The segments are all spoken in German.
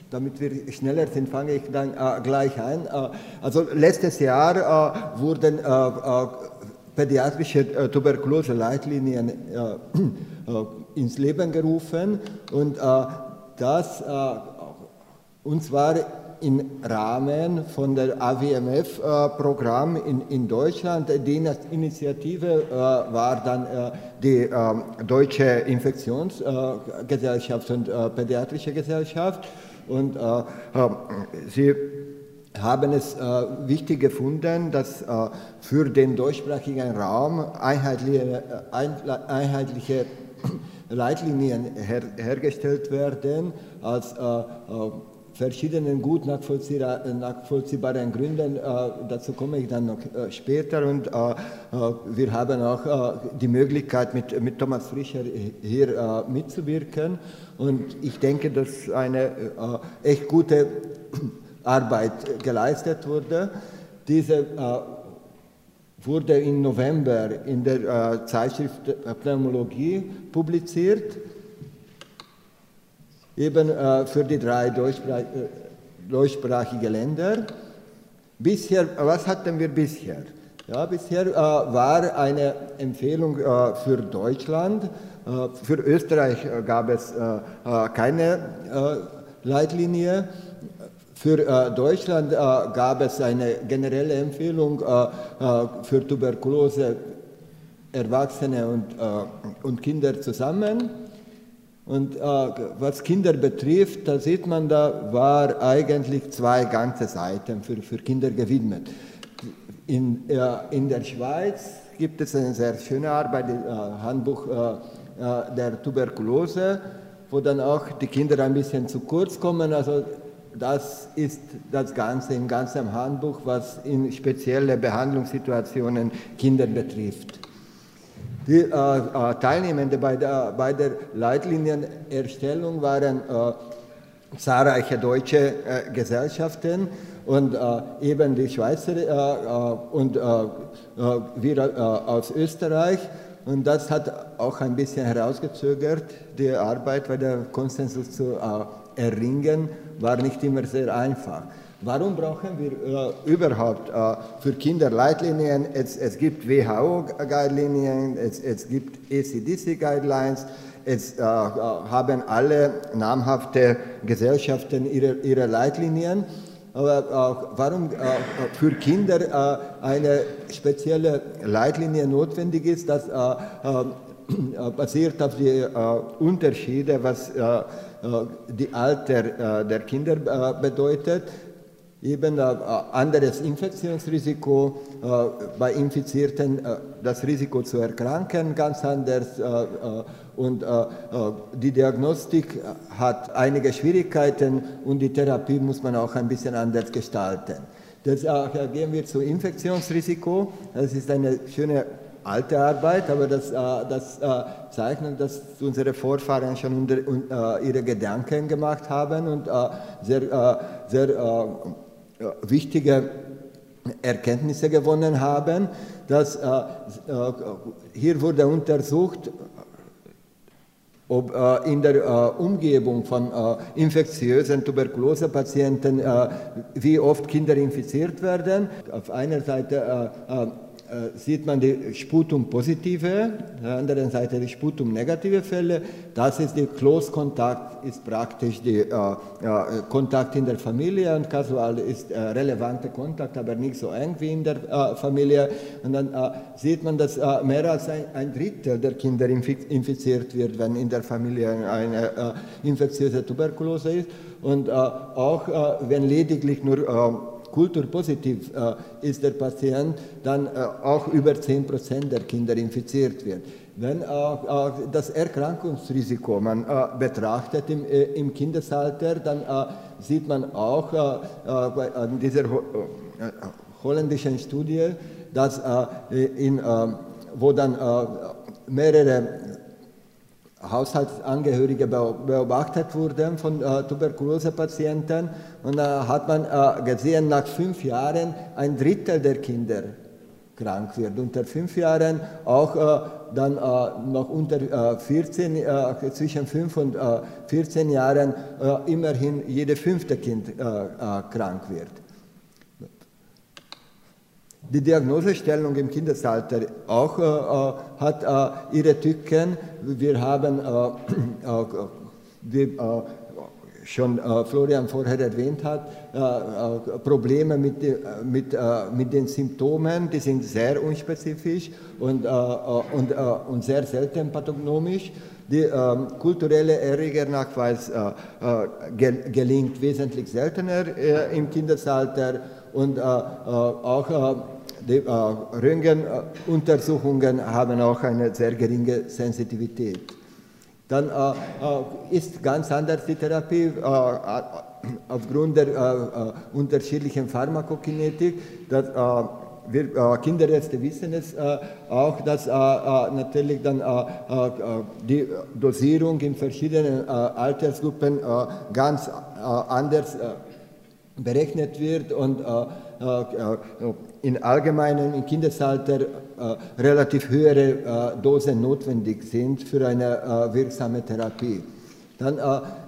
damit wir schneller sind, fange ich dann gleich ein. Also letztes Jahr wurden pädiatrische Tuberkulose-Leitlinien ins Leben gerufen und zwar im Rahmen von der AWMF-Programm in Deutschland. Die Initiative war dann die Deutsche Infektionsgesellschaft und Pädiatrische Gesellschaft und sie haben es wichtig gefunden, dass für den deutschsprachigen Raum einheitliche Leitlinien hergestellt werden, aus verschiedenen gut nachvollziehbaren Gründen. Dazu komme ich dann noch später. Und wir haben auch die Möglichkeit, mit Thomas Frischer hier mitzuwirken. Und ich denke, dass eine echt gute Arbeit geleistet wurde. Diese wurde im November in der Zeitschrift Pneumologie publiziert, eben für die 3 deutschsprachigen Länder. Bisher, was hatten wir bisher? Ja, bisher war eine Empfehlung für Deutschland. Für Österreich gab es keine Leitlinie. Für Deutschland gab es eine generelle Empfehlung für Tuberkulose, Erwachsene und Kinder zusammen. Und was Kinder betrifft, da sieht man, da war eigentlich 2 ganze Seiten für Kinder gewidmet. In der Schweiz gibt es eine sehr schöne Arbeit, das Handbuch der Tuberkulose, wo dann auch die Kinder ein bisschen zu kurz kommen. Also das ist das Ganze im ganzen Handbuch, was in spezielle Behandlungssituationen Kinder betrifft. Die Teilnehmenden bei der Leitlinienerstellung waren zahlreiche deutsche Gesellschaften und eben die Schweizer und wir aus Österreich. Und das hat auch ein bisschen herausgezögert, die Arbeit, weil der Konsensus zu erringen war nicht immer sehr einfach. Warum brauchen wir überhaupt für Kinder Leitlinien? Es gibt WHO-Guidelines, es gibt ECDC-Guidelines, es haben alle namhafte Gesellschaften ihre Leitlinien. Aber warum für Kinder eine spezielle Leitlinie notwendig ist, das basiert auf die Unterschiede, was die Alter der Kinder bedeutet. Eben anderes Infektionsrisiko, bei Infizierten das Risiko zu erkranken ganz anders und die Diagnostik hat einige Schwierigkeiten und die Therapie muss man auch ein bisschen anders gestalten. Jetzt gehen wir zu Infektionsrisiko. Das ist eine schöne alte Arbeit, aber das zeichnet, dass unsere Vorfahren schon ihre Gedanken gemacht haben und sehr wichtige Erkenntnisse gewonnen haben. Hier wurde untersucht, ob in der Umgebung von infektiösen Tuberkulosepatienten wie oft Kinder infiziert werden. Auf einer Seite sieht man die Sputum-positive, auf der anderen Seite die Sputum-negative Fälle. Das ist der Close-Kontakt, ist praktisch der Kontakt in der Familie und kasual ist relevanter Kontakt, aber nicht so eng wie in der Familie. Und dann sieht man, dass mehr als ein Drittel der Kinder infiziert wird, wenn in der Familie eine infektiöse Tuberkulose ist. Und auch wenn lediglich nur kulturpositiv ist der Patient, dann auch über 10% der Kinder infiziert wird. Wenn das Erkrankungsrisiko man betrachtet im Kindesalter, dann sieht man auch an dieser holländischen Studie, dass wo dann mehrere Haushaltsangehörige beobachtet wurden von Tuberkulosepatienten und da hat man gesehen, nach 5 Jahren ein Drittel der Kinder krank wird. Unter 5 Jahren auch dann noch unter 14, zwischen 5 und 14 Jahren immerhin jedes 5. Kind krank wird. Die Diagnosestellung im Kindesalter auch hat ihre Tücken. Wir haben, wie schon Florian vorher erwähnt hat, Probleme mit den Symptomen, die sind sehr unspezifisch und sehr selten pathognomisch. Der kulturelle Erregernachweis gelingt wesentlich seltener im Kindesalter und auch die Röntgenuntersuchungen haben auch eine sehr geringe Sensitivität. Dann ist ganz anders die Therapie aufgrund der unterschiedlichen Pharmakokinetik. Wir Kinderärzte wissen es auch, dass natürlich dann die Dosierung in verschiedenen Altersgruppen ganz anders berechnet wird und im Allgemeinen im Kindesalter relativ höhere Dosen notwendig sind für eine wirksame Therapie. Dann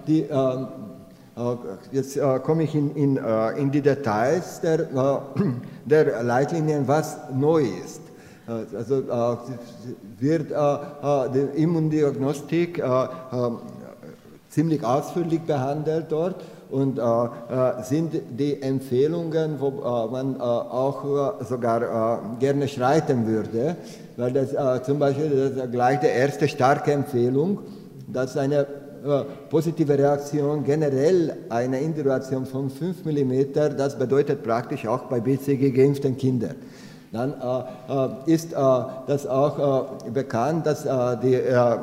jetzt komme ich in die Details der Leitlinien, was neu ist. Also wird die Immundiagnostik ziemlich ausführlich behandelt dort. Und sind die Empfehlungen, wo man auch sogar gerne schreiten würde, weil das zum Beispiel das gleich die erste starke Empfehlung, dass eine positive Reaktion generell eine Indikation von 5 mm, das bedeutet praktisch auch bei BCG geimpften Kindern. Dann ist das auch bekannt, dass die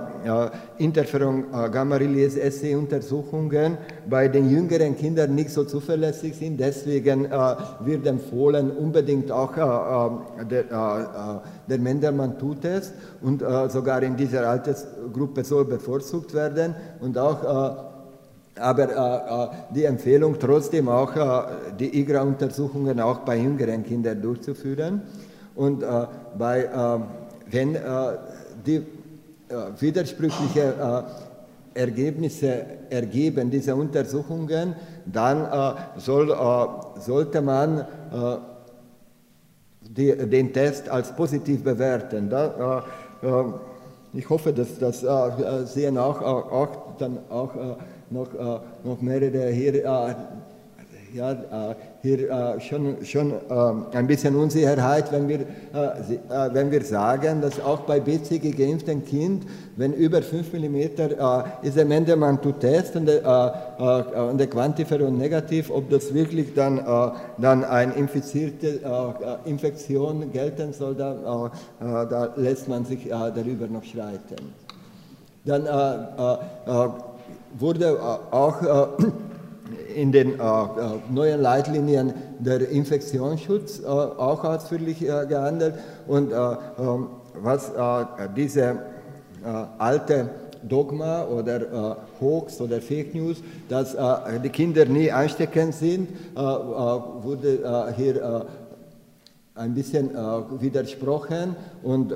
Interferon-Gamma-Release-Assay-Untersuchungen bei den jüngeren Kindern nicht so zuverlässig sind. Deswegen wird empfohlen, unbedingt auch der Mendelmann-Test und sogar in dieser Altersgruppe soll bevorzugt werden und auch aber die Empfehlung trotzdem auch die IGRA-Untersuchungen auch bei jüngeren Kindern durchzuführen. Und wenn die widersprüchliche Ergebnisse ergeben, diese Untersuchungen, dann sollte man den Test als positiv bewerten. Ich hoffe, dass das sehen auch noch mehrere hier schon ein bisschen Unsicherheit, wenn wir sagen, dass auch bei BCG geimpften Kind, wenn über 5 mm ist der Mendelmann-Test und der Quantiferon negativ, ob das wirklich dann eine infizierte Infektion gelten soll, da lässt man sich darüber noch streiten. Dann wurde auch in den neuen Leitlinien der Infektionsschutz auch ausführlich gehandelt und was diese alte Dogma oder Hoax oder Fake News, dass die Kinder nie ansteckend sind, wurde hier ein bisschen widersprochen und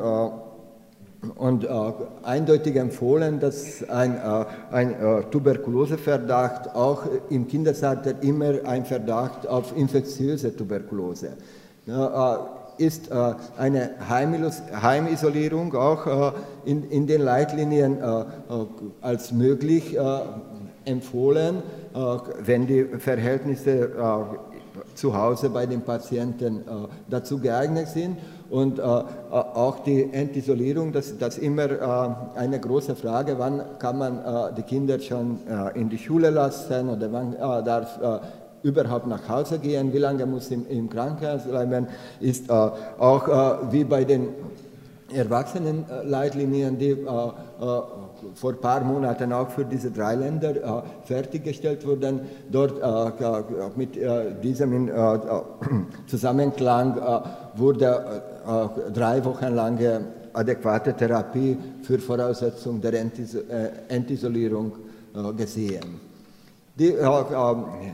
eindeutig empfohlen, dass ein Tuberkuloseverdacht auch im Kindesalter immer ein Verdacht auf infektiöse Tuberkulose ist. Eine Heimisolierung auch in den Leitlinien als möglich empfohlen, wenn die Verhältnisse zu Hause bei den Patienten dazu geeignet sind. Und auch die Entisolierung, das ist immer eine große Frage, wann kann man die Kinder schon in die Schule lassen oder wann darf überhaupt nach Hause gehen, wie lange muss im Krankenhaus bleiben, ist auch wie bei den Erwachsenenleitlinien, die vor ein paar Monaten auch für diese 3 Länder fertiggestellt wurden. Dort mit diesem Zusammenklang wurde 3 Wochen lange adäquate Therapie für Voraussetzung der Entisolierung gesehen. Die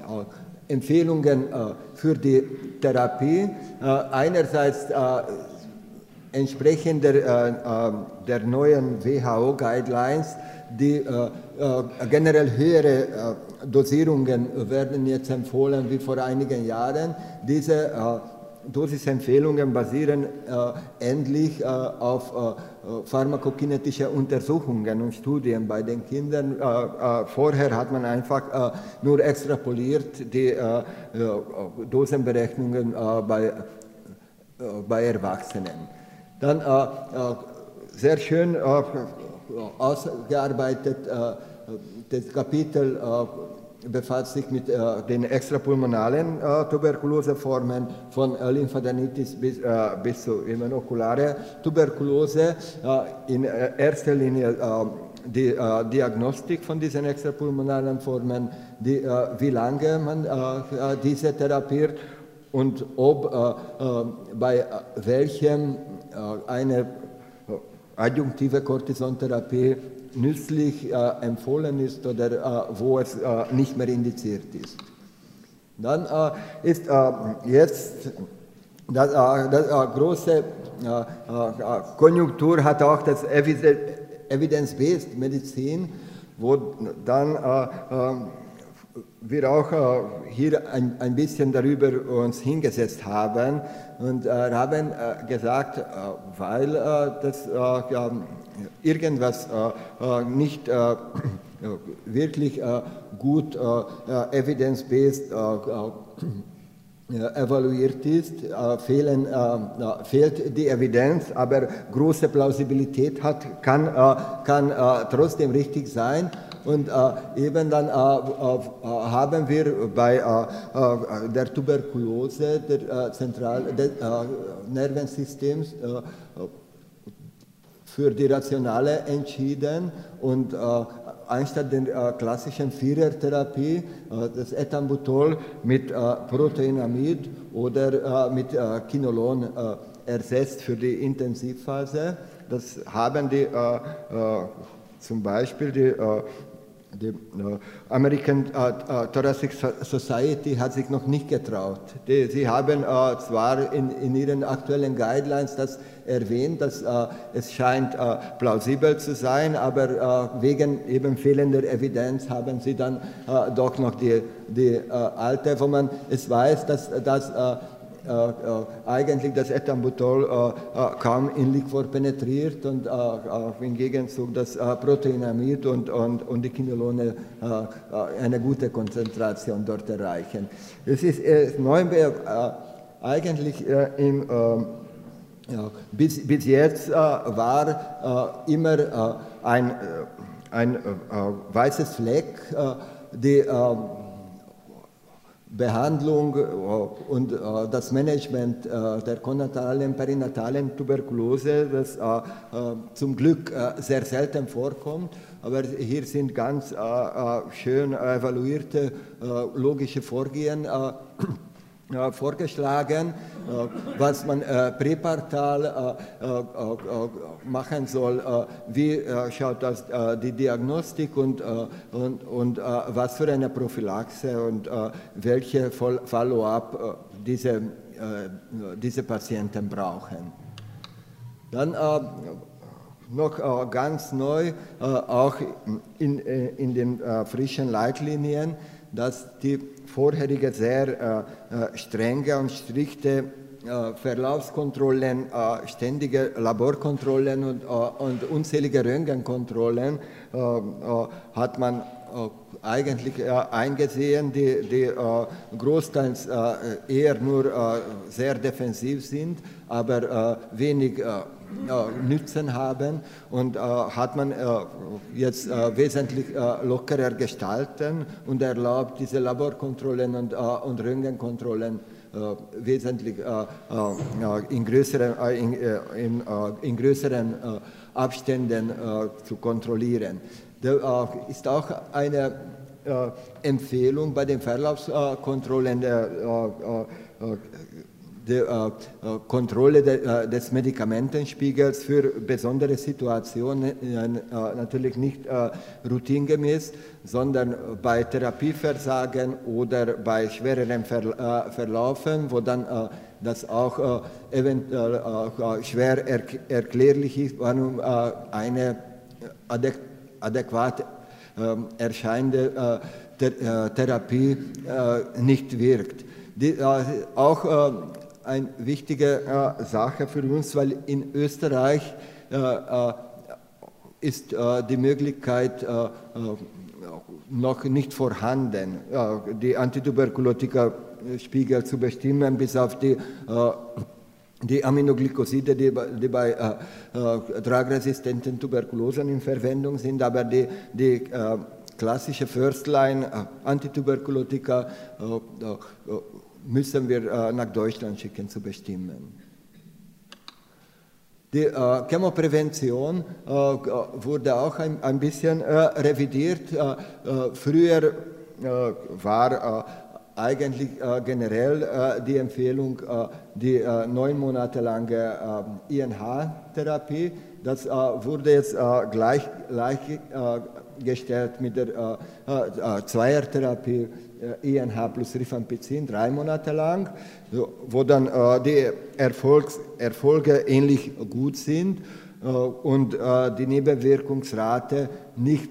Empfehlungen für die Therapie, einerseits entsprechend der neuen WHO-Guidelines, die generell höhere Dosierungen werden jetzt empfohlen wie vor einigen Jahren. Diese Dosisempfehlungen basieren endlich auf pharmakokinetische Untersuchungen und Studien bei den Kindern. Vorher hat man einfach nur extrapoliert die Dosenberechnungen bei Erwachsenen. Dann sehr schön ausgearbeitet, das Kapitel befasst sich mit den extrapulmonalen Tuberkuloseformen von Lymphadenitis bis zu immunokulare Tuberkulose. In erster Linie die Diagnostik von diesen extrapulmonalen Formen, wie lange man diese therapiert und ob bei welchem eine adjunktive Kortisontherapie nützlich empfohlen ist oder wo es nicht mehr indiziert ist. Dann ist jetzt das große Konjunktur hat auch das Evidence-Based Medizin, wo dann wir auch hier ein bisschen darüber uns hingesetzt haben und haben gesagt, weil das irgendwas nicht wirklich gut evidence-based evaluiert ist, fehlt die Evidenz, aber große Plausibilität hat, kann trotzdem richtig sein. Und eben dann haben wir bei der Tuberkulose des Nervensystems für die Rationale entschieden und anstatt der klassischen Vierertherapie das Ethambutol mit Proteinamid oder mit Kinolon ersetzt für die Intensivphase. Das haben die zum Beispiel die American Thoracic Society hat sich noch nicht getraut. Sie haben zwar in ihren aktuellen Guidelines das erwähnt, dass es scheint plausibel zu sein, aber wegen eben fehlender Evidenz haben sie dann doch noch die alte, wo man es weiß, dass eigentlich das Ethambutol kaum in Liquor penetriert und im Gegenzug das Proteinamid und die Kinolone eine gute Konzentration dort erreichen. Es ist eigentlich bis jetzt war immer ein weißes Fleck, die Behandlung und das Management der konatalen, perinatalen Tuberkulose, das zum Glück sehr selten vorkommt, aber hier sind ganz schön evaluierte logische Vorgehen vorgeschlagen, was man präpartal machen soll, wie schaut das die Diagnostik und was für eine Prophylaxe und welche Follow-up diese Patienten brauchen. Dann noch ganz neu, auch in den frischen Leitlinien, dass die vorherige sehr strenge und strikte Verlaufskontrollen, ständige Laborkontrollen und unzählige Röntgenkontrollen hat man eigentlich eingesehen, die großteils eher nur sehr defensiv sind, aber wenig Nutzen haben und hat man jetzt wesentlich lockerer gestalten und erlaubt diese Laborkontrollen und Röntgenkontrollen wesentlich in größeren Abständen zu kontrollieren. Da ist auch eine Empfehlung bei den Verlaufskontrollen die Kontrolle des Medikamentenspiegels für besondere Situationen, natürlich nicht routingemäß, sondern bei Therapieversagen oder bei schwereren Verlaufen, wo dann das auch eventuell schwer erklärlich ist, warum eine adäquat erscheinende Therapie nicht wirkt. Auch eine wichtige Sache für uns, weil in Österreich ist die Möglichkeit noch nicht vorhanden, die Antituberkulotika-Spiegel zu bestimmen, bis auf die Aminoglycoside, die bei drugresistenten Tuberkulosen in Verwendung sind, aber die klassische First-Line-Antituberkulotika müssen wir nach Deutschland schicken, zu bestimmen. Die Chemoprävention wurde auch ein bisschen revidiert. Früher war eigentlich generell die Empfehlung die 9 Monate lange INH-Therapie. Das wurde jetzt gleichgestellt mit der Zweiertherapie INH plus Rifampicin 3 Monate lang, wo dann die Erfolge ähnlich gut sind und die Nebenwirkungsrate nicht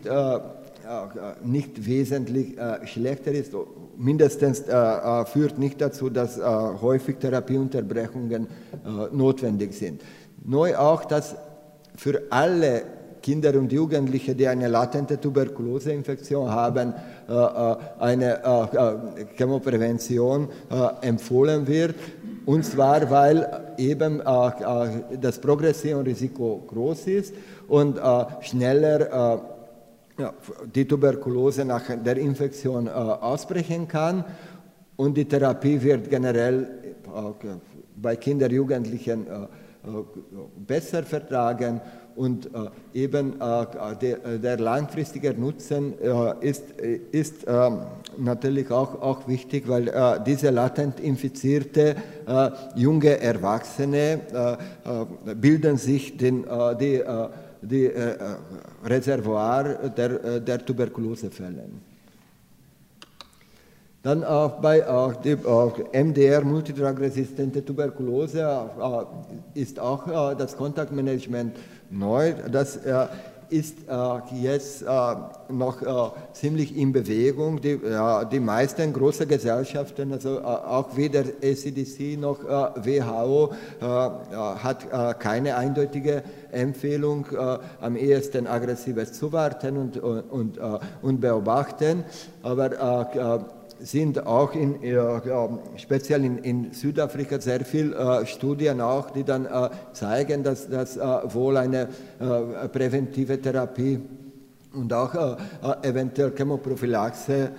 wesentlich schlechter ist. Mindestens führt nicht dazu, dass häufig Therapieunterbrechungen notwendig sind. Neu auch, dass für alle Kinder und Jugendliche, die eine latente Tuberkuloseinfektion haben, eine Chemoprävention empfohlen wird. Und zwar, weil eben das Progressionrisiko groß ist und schneller die Tuberkulose nach der Infektion ausbrechen kann. Und die Therapie wird generell bei Kindern und Jugendlichen besser vertragen. Und eben der langfristige Nutzen ist natürlich auch wichtig, weil diese latent infizierte junge Erwachsene bilden sich die Reservoir der Tuberkulosefälle. Dann bei MDR, multidrugresistente Tuberkulose, ist auch das Kontaktmanagement neu. Das ist jetzt noch ziemlich in Bewegung. Die meisten großen Gesellschaften, also auch weder ECDC noch WHO, hat keine eindeutige Empfehlung, am ehesten aggressives Zuwarten und beobachten. Aber sind auch speziell in Südafrika sehr viele Studien auch, die dann zeigen, dass wohl eine präventive Therapie und auch eventuell Chemoprophylaxe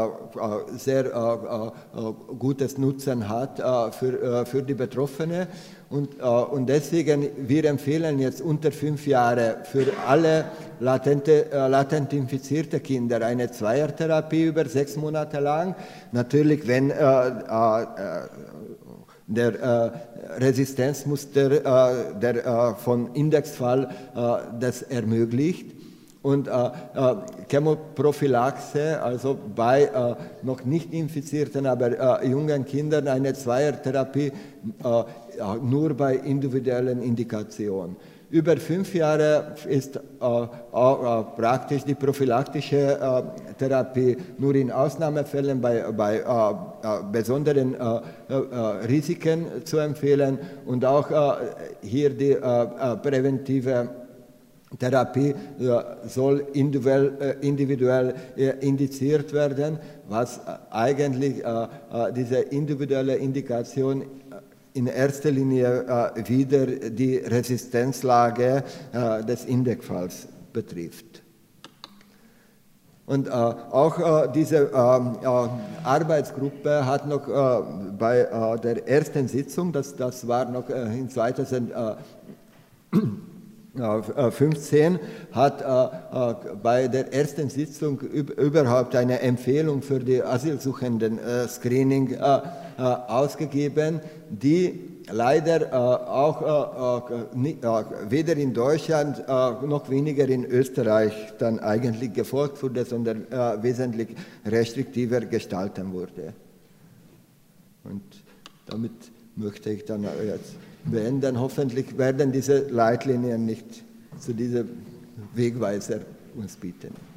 sehr gutes Nutzen hat für die Betroffenen. Und deswegen, wir empfehlen jetzt unter 5 Jahre für alle latent infizierte Kinder eine Zweiertherapie über 6 Monate lang. Natürlich, wenn der Resistenzmuster der von Indexfall das ermöglicht. Und Chemoprophylaxe, also bei noch nicht infizierten, aber jungen Kindern eine Zweiertherapie nur bei individuellen Indikationen. Über 5 Jahre ist praktisch die prophylaktische Therapie nur in Ausnahmefällen bei besonderen Risiken zu empfehlen und auch hier die präventive Therapie soll individuell indiziert werden, was eigentlich diese individuelle Indikation in erster Linie wieder die Resistenzlage des Indexfalls betrifft. Und auch diese Arbeitsgruppe hat noch bei der ersten Sitzung, das war noch in 2015, hat bei der ersten Sitzung überhaupt eine Empfehlung für die Asylsuchenden-Screening ausgegeben, die leider auch weder in Deutschland noch weniger in Österreich dann eigentlich gefolgt wurde, sondern wesentlich restriktiver gestalten wurde. Und damit möchte ich dann jetzt beenden. Hoffentlich werden diese Leitlinien nicht zu diesem Wegweiser uns bieten.